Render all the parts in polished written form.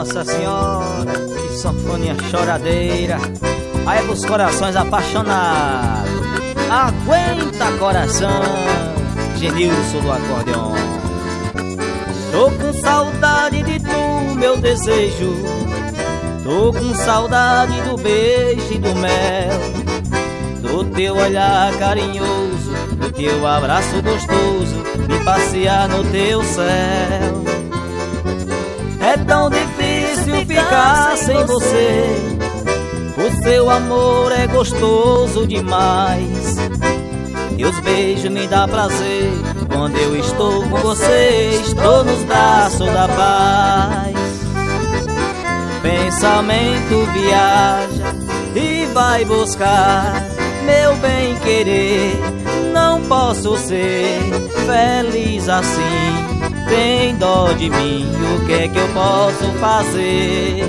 Nossa Senhora, que sanfoninha choradeira. Aí pros corações apaixonados. Aguenta coração, Genilson do acordeon. Tô com saudade de tu, meu desejo. Tô com saudade do beijo e do mel, do teu olhar carinhoso, do teu abraço gostoso, me passear no teu céu. É tão difícil ficar sem você, o seu amor é gostoso demais. Teus beijos me dá prazer, quando eu estou com você, estou nos braços da paz. Pensamento viaja e vai buscar meu bem querer. Não posso ser feliz assim, tem dó de mim, o que é que eu posso fazer?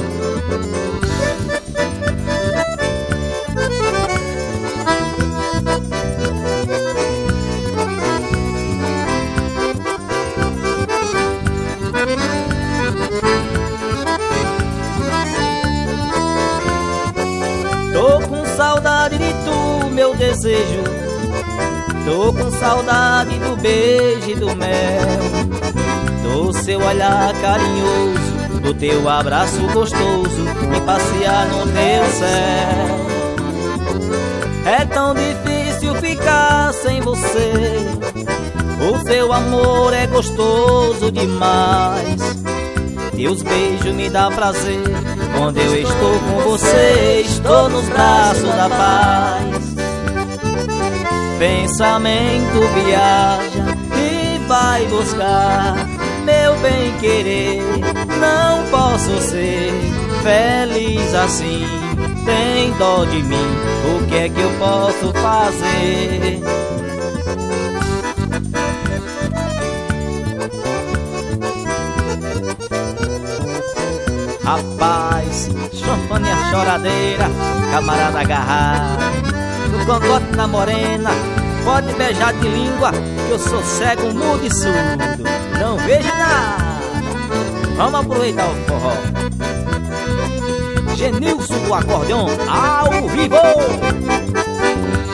Tô com saudade de tu, meu desejo. Tô com saudade do beijo e do mel, do seu olhar carinhoso, do teu abraço gostoso, me passear no teu céu. É tão difícil ficar sem você, o seu amor é gostoso demais. Teus beijos me dá prazer, quando eu estou com você, estou nos braços da paz. Pensamento viaja e vai buscar meu bem querer. Não posso ser feliz assim, tem dó de mim, o que é que eu posso fazer? Rapaz, champanhe choradeira, camarada agarrado no cangote na morena, pode beijar de língua, que eu sou cego, mudo e surdo, não vejo nada. Vamos aproveitar o forró. Genilson do acordeon ao vivo.